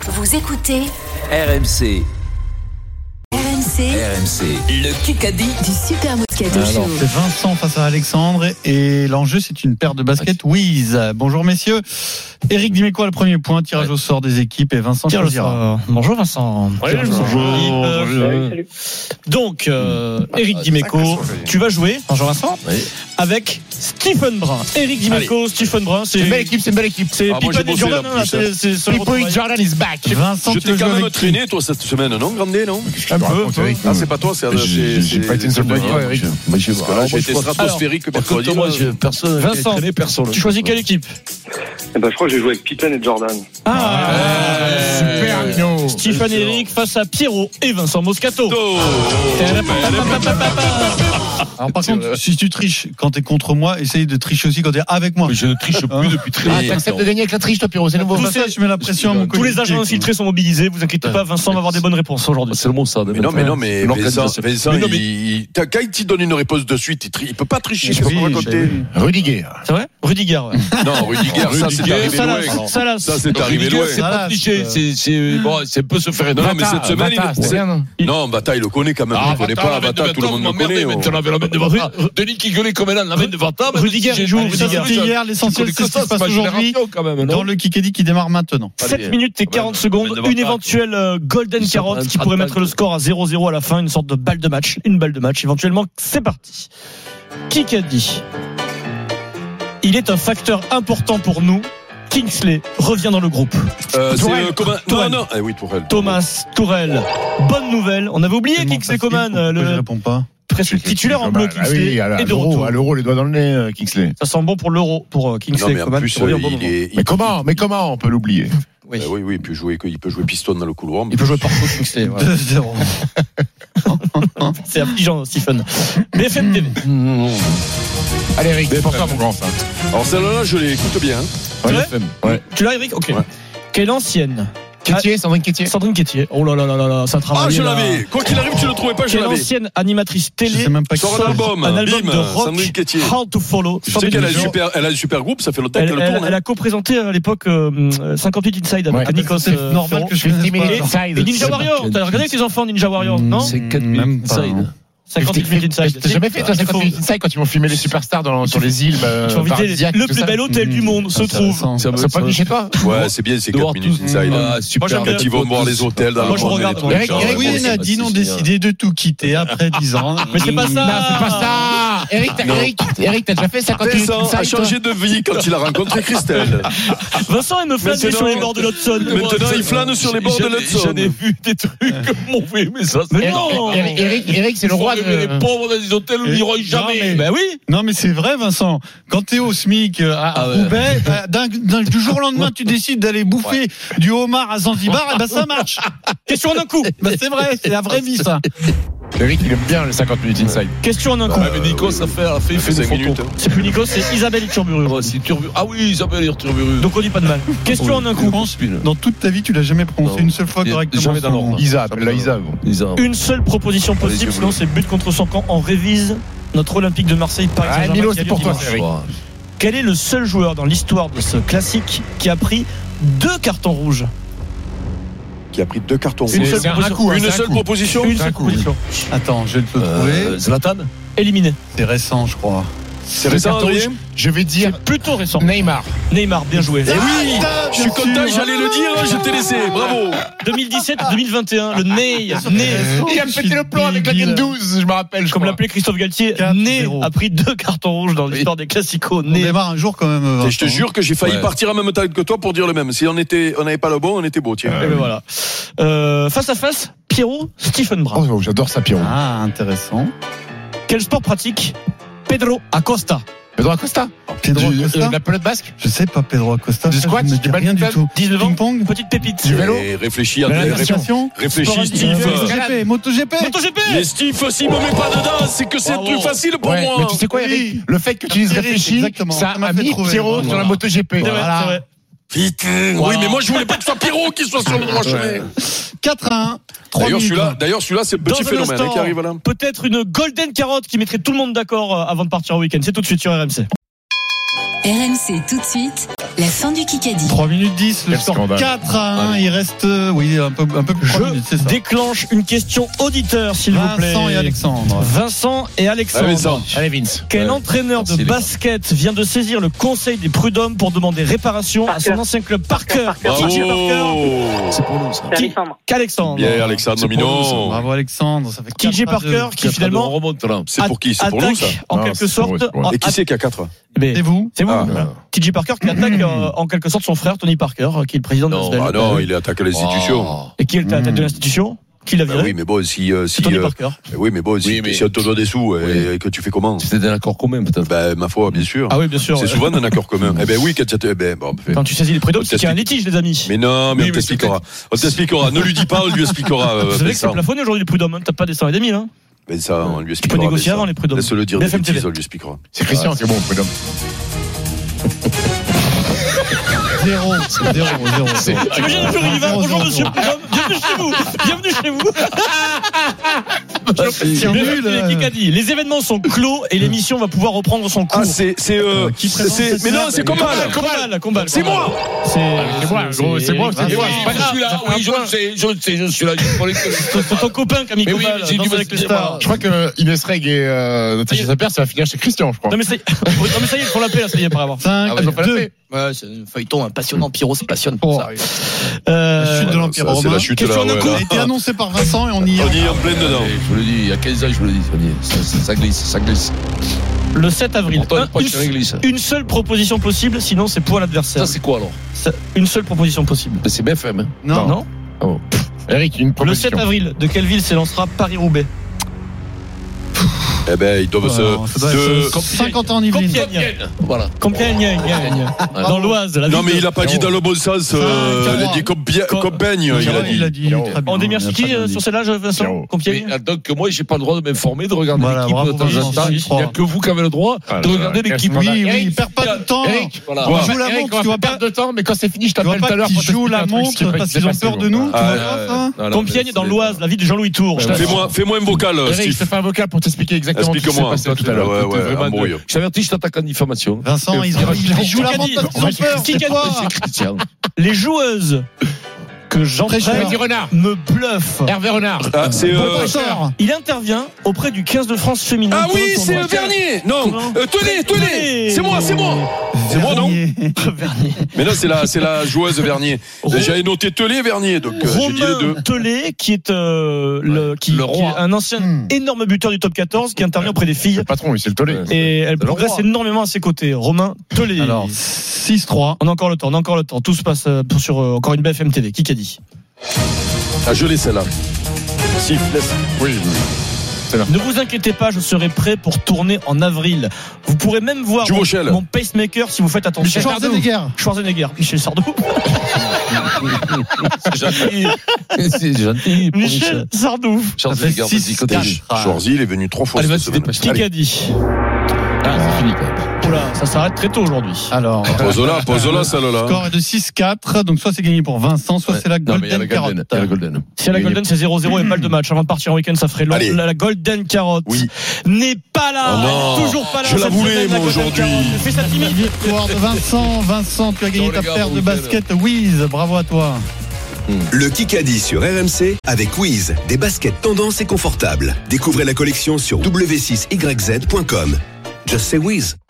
Vous écoutez RMC. RMC, Le Kikadi du Super Moscato Alors, Show. c'est Vincent face à Alexandre et l'enjeu c'est une paire de baskets Wiz. Bonjour messieurs. Eric Dimeco a le premier point, tirage au sort des équipes et Vincent choisira. Bonjour Vincent. Salut. Donc, Eric Dimeco, tu vas jouer, bonjour Vincent, avec Stephen Brun. Eric Dimeco, Stephen Brun, c'est une belle équipe, C'est Pippen et Jordan. Pippen Jordan is back. Vincent, Je tu t'ai veux quand jouer même avec qui? traîné, toi, cette semaine, non, Grandet, non? Un peu. Ah, c'est pas toi, c'est J'ai pas été une seule fois, Eric. Parce que là, j'ai été stratosphérique mercredi. Personne. Vincent, tu choisis quelle équipe? Je crois que j'ai joué avec Pippen et Jordan. Super Mino. Stephen et Eric face à Pierrot et Vincent Moscato. Alors par contre, si tu triches quand t'es contre moi, essaye de tricher aussi quand t'es avec moi. Je ne triche plus depuis très longtemps. T'acceptes de gagner avec la triche, toi, Pierrot, c'est nouveau. Pour ça, je mets la pression à mon Tous les coéquipier. agents infiltrés sont mobilisés, vous inquiétez pas, Vincent va avoir des bonnes réponses aujourd'hui. C'est le mot ça. Mais Vincent, quand il te donne une réponse de suite, il peut pas tricher, je peux pas raconter. Rudiger. C'est vrai? Rudiger, ouais. Non, Rudiger, ça c'est arrivé loin. Salas. Ça c'est arrivé loin. C'est pas tricher, c'est un peu se faire Non, mais cette semaine, non, Bata, il le connaît quand même. Il ne connaît pas Bata, tout le monde le connaît. Maintenant, la main de Vata. Denis qui gueulait comme elle, la main de Vata. Rudiger joue. Ça, c'était hier, l'essentiel c'est ce qui se passe aujourd'hui dans le Kikadi qui démarre maintenant. 7 minutes et 40 secondes, une éventuelle golden carotte qui pourrait mettre le score à 0-0 à la fin, une sorte de balle de match, éventuellement, c'est parti. Kikadi. Il est un facteur important pour nous. Kingsley revient dans le groupe. C'est Tourelle. non. Eh oui, Tourelle. Thomas Tourelle. Bonne nouvelle. On avait oublié Kingsley Coman, Je le réponds pas. presque titulaire en bleu Kingsley est de retour. À l'euro, les doigts dans le nez, Kingsley. Ça sent bon pour l'euro pour Non, Kingsley mais en Coman. plus, qui revient au bon moment. Mais comment on peut l'oublier? Oui. Oui, il peut jouer piston dans le couloir. Il peut jouer partout Kingsley. Ouais. 2-0. C'est affligeant, Stephen. BFM TV. Allez, Eric, c'est pour toi, mon grand. Alors celle-là, je l'écoute bien. C'est vrai Ouais. Tu l'as, Eric? Ok. Ouais. Quelle ancienne? Sandrine Quétier. Sandrine Quétier. Oh là là là là, ça travaille. Ah, je l'avais. Quoi qu'il arrive, tu le trouvais pas, je Quelle l'avais. ancienne animatrice Je télé sais même pas qui Sort un album. de rock. Sandrine Quétier. How to Follow. Je sais qu'elle a un super groupe, ça fait longtemps qu'elle le tourne. Elle a co-présenté à l'époque 58 Inside avec Ouais. Nikos. C'est normal que je connaisse pas. Et Ninja Warrior. T'as regardé avec tes enfants Ninja Warrior, non? C'est 4 Même pas. 58 Inside. T'as jamais fait, toi, 58 Inside quand ils vont filmer les superstars sur les îles Tu vas inviter le plus bel hôtel du monde se trouve. C'est pas venu chez toi? Ouais, c'est bien, c'est 4 minutes inside. Moi, j'aime bien. Quand ils vont voir les hôtels dans Moi, je le monde, regarde, les trucs. Eric, genre, Oui, Nadine ont décidé de tout quitter après 10 ans. Mais c'est pas ça. Non, c'est pas ça. Eric, t'as déjà fait 58 Vincent a Inside? changé de vie quand il a rencontré Christelle. Vincent aime flâner Maintenant- sur les bords de l'Hudson. Maintenant, il flâne sur les bords de l'Hudson. J'en ai vu des trucs comme on fait, mais ça, Mais non. Eric, c'est le roi Les Euh, pauvres dans des hôtels où ils n'iront jamais. Ben oui. Non, mais c'est vrai, Vincent. Quand t'es au SMIC à Roubaix, du jour au lendemain, tu décides d'aller bouffer du homard à Zanzibar, et ben ça marche. Question en un coup. Ben c'est vrai, c'est la vraie vie, ça. Eric, il aime bien les 50 minutes inside. Question en un coup. Mais Nico, ça fait, il fait 5 des minutes. photos. C'est plus Nico, c'est Isabelle Iturburu. Ah oui, Isabelle Iturburu. Donc on dit pas de mal. Question en un Je coup. pense, dans toute ta vie, tu l'as jamais prononcé une seule fois correctement. Jamais dans l'ordre. Isa, appelle la Isa. Une seule proposition possible, Allez, sinon c'est but contre son camp. On révise notre Olympique de Marseille Paris Ah, Saint-Germain. Milo, qui a c'est lieu pour toi, dimanche. Eric. Quel est le seul joueur dans l'histoire de ce classique qui a pris 2 cartons rouges? Qui a pris 2 cartons Une rouges. seule proposition. Une seule proposition. Une seule proposition. Attends, je vais te le trouver. Zlatan. Éliminé. C'est récent, je crois. C'est récent, Adrien. Je vais dire C'est plutôt récent. Neymar. Neymar, bien joué. Eh oui, je suis content, j'allais le dire, je t'ai laissé, bravo. 2017-2021, le Ney. Il a pété le plomb avec la Game 12, je me rappelle. Comme l'appelait Christophe Galtier, 4-0. Ney a pris 2 cartons rouges dans l'histoire des classicos. On Ney. démarre un jour quand même. Et Vincent. je te jure que j'ai failli partir en même temps que toi pour dire le même. Si on n'avait pas le bon, on était beau, tiens. Et ben voilà. Face à face, Pierrot, Stephen Brun. Oh, j'adore ça, Pierrot. Ah, intéressant. Quel sport pratique Pedro Acosta? Pedro Acosta. Pedro Acosta La pelote basque. Je sais pas, Pedro Acosta. Du ça, squat, je me du dis rien du badminton, tout. 19 ans, Ping-pong. petite pépite. Du vélo. Et réfléchis, La Adrien, natation. réfléchis, Steve. MotoGP. MotoGP. Mais Steve, s'il me met pas dedans, c'est que c'est plus facile pour Ouais, moi. mais tu sais quoi, Eric? Le fait que tu dises Eric, réfléchis, exactement. ça Ça m'a a fait mis trouver. Pierrot sur la Voilà. MotoGP. C'est vrai, c'est vrai. Putain. Oui, mais moi je voulais pas que ce soit Pierrot qui soit sur le droit chemin. 4-1. 3 minutes. D'ailleurs, celui-là, c'est le Dans petit un phénomène instant, qui arrive là. peut-être une golden carotte qui mettrait tout le monde d'accord avant de partir au week-end. C'est tout de suite sur RMC. RMC tout de suite. La fin du Kikadi. 3 minutes 10, le Quel score scandale. 4-1. Il reste, un peu plus de 3 minutes, c'est Je ça. déclenche une question auditeur, s'il vous plaît. Vincent et Alexandre. Vincent et Alexandre. Allez, Vincent. Allez, Vince. Quel entraîneur de basket vient de saisir le conseil des prud'hommes pour demander réparation à son ancien club Parker? TJ Parker. C'est pour nous, ça. Qu'Alexandre. Bien, Alexandre Minon. Bravo Alexandre, ça fait 4 TJ Parker qui finalement remonte là. C'est pour qui? C'est pour nous, ça? attaque en Non, quelque c'est pour sorte. eux, c'est pour eux. Et qui c'est qui a 4? C'est vous. C'est vous. Ah. Voilà. TJ Parker qui attaque en quelque sorte son frère Tony Parker, qui est le président de Non, Asvel. Ah non, il attaque l'institution. Et qui est à la tête de l'institution? Qui l'a Bah viré? oui, mais bon, si Tony Parker. oui, mais bon, Oui, mais- si on te doit des sous et que tu fais comment? C'était un accord commun, peut-être. Ben, ma foi, bien sûr. Ah oui, bien sûr. C'est souvent un accord commun. Eh ben oui, quand tu bon, Quand tu saisis les prud'hommes, On c'est qu'il y a un litige, les amis. mais non, mais Oui, on mais t'expliquera. On t'expliquera. Ne lui dis pas, on lui expliquera. Vous savez que c'est Vincent. plafonné aujourd'hui les prud'hommes, hein. T'as pas des 100 et des 1000, hein. Ben ça, on lui Tu peux expliquera. négocier Vincent. avant les prud'hommes. Laisse-le dire des BFM TV. bêtises, on lui expliquera. C'est Christian qui est bon, prud'homme. 0. T'imagines un jour il y va, bonjour monsieur Prud'homme, bienvenue chez vous. C'est nul. Les Kikadi, les événements sont clos et l'émission va pouvoir reprendre son cours. Ah, c'est Qui présente cette mais non, merde c'est Combal. Combal. C'est moi. C'est moi, gros, c'est moi. Je suis là, oui, je suis là. C'est ton copain Camille Mais oui, Combal, mais j'ai danse dû avec me- les stars. Je crois que Inès Reg et Natacha Saper, ça va finir chez Christian, je crois. Non mais ça y est, il faut l'appeler là, ça y est, par avoir. 5, Ah, bah, ils ont pas la 2. paix. Ouais, c'est un feuilleton passionnant, Pierrot se passionne pour ça. La chute de l'Empire Ça, c'est romain. la chute Question là. d'un Ouais, coup. A été annoncé par Vincent et on y est. On y est en plein dedans. Je vous le dis, il y a 15 ans, je vous le dis, ça glisse. Le 7 avril. Pourtant, pas que ça glisse. Une seule proposition possible, sinon c'est pour l'adversaire. Ça, c'est quoi alors? Une seule proposition possible. C'est BFM. Hein. Non. Non. Eric, une Le proposition. 7 avril, de quelle ville s'élancera Paris-Roubaix? Eh ben, ils doivent Ça doit être 50 ans en Yvelines. Compiègne. Voilà. Compiègne. Dans l'Oise. La Non, ville mais de- il a pas dit dans le bon sens. Il a dit Compiègne, il a dit. Il a dit très bien. On démercie qui sur celle-là, Vincent? Mais Compiègne? donc, moi, j'ai pas le droit de m'informer, de regarder Voilà, l'équipe bravo, de temps en Vincent, temps. j'y Il crois. n'y a que vous qui avez le droit de regarder l'équipe. Oui, perds pas de temps. Eric, voilà. On joue la Eric, montre, on tu va vois pas pas. perdre de temps, mais quand c'est fini, je Tu vois t'appelle tout à pas l'heure qu'ils pour jouent la t'expliquer un truc, ce qui montre est parce passé qu'ils ont peur de nous. Tu vois pas ça? Compiègne dans l'Oise, la ville de Jean-Louis Tour. Fais-moi un vocal, Eric, je Steve. te fais un vocal pour t'expliquer exactement ce qui s'est Explique-moi. passé tout à l'heure. Ouais, C'était vraiment embrouille. je t'avertis, je t'attaque en diffamation. Vincent, ils jouent la montre parce qu'ils ont peur. Qui C'est gagne quoi C'est Christian. Les joueuses que j'entraîne Vas-y, Renard. me bluffent. Hervé Renard. Ah, c'est. Il intervient auprès du 15 de France féminin. Ah pour oui, le c'est tournoi. Vernier. Non, Comment Tenez. C'est moi. C'est moi, non? Vernier. Mais non, c'est la joueuse Vernier. J'avais noté Telé Vernier, donc j'ai dit les deux. Romain Tellet, qui est qui Le est roi. un ancien énorme buteur du top 14, qui intervient auprès des filles. Le patron, c'est le tollé. Et elle le progresse roi. énormément à ses côtés. Romain Tellet. Alors, 6-3. On a encore le temps. Tout se passe sur encore une BFM TV. Qui a dit? Ah, je l'ai celle-là. Si, laisse. Oui. Ne vous inquiétez pas, je serai prêt pour tourner en avril. Vous pourrez même voir Duvauchel. mon pacemaker si vous faites attention. Schwarzenegger. Michel Sardou. C'est gentil. C'est gentil. pour Michel Sardou. Schwarzenegger, vas-y, continue. Schwarzy, il est venu 3 fois Allez, cette vas-y, semaine. dépêche. Qui a dit? Ah, c'est fini, quand même. Oula, ça s'arrête très tôt aujourd'hui. Alors, Pose-la, celle-là. le score est de 6-4. Donc, soit c'est gagné pour Vincent, soit c'est la Non, mais il y a Golden la Golden. Carotte. Il y a la Golden. Si à la Golden c'est 0-0 et pas de match, avant de partir en week-end ça ferait long. Allez. La Golden Carotte Oui. n'est pas là. Oh non. Toujours pas là. Je la cette voulais, semaine, moi, la Golden aujourd'hui. Carotte. Fais ça timide. Victoire de Vincent. Vincent, tu as gagné Ciao, ta les gars, paire bon de week-end. basket Wiz. Bravo à toi. Le Kikadi sur RMC avec Wiz, des baskets tendance et confortables. Découvrez la collection sur w6yz.com. Just say Wiz.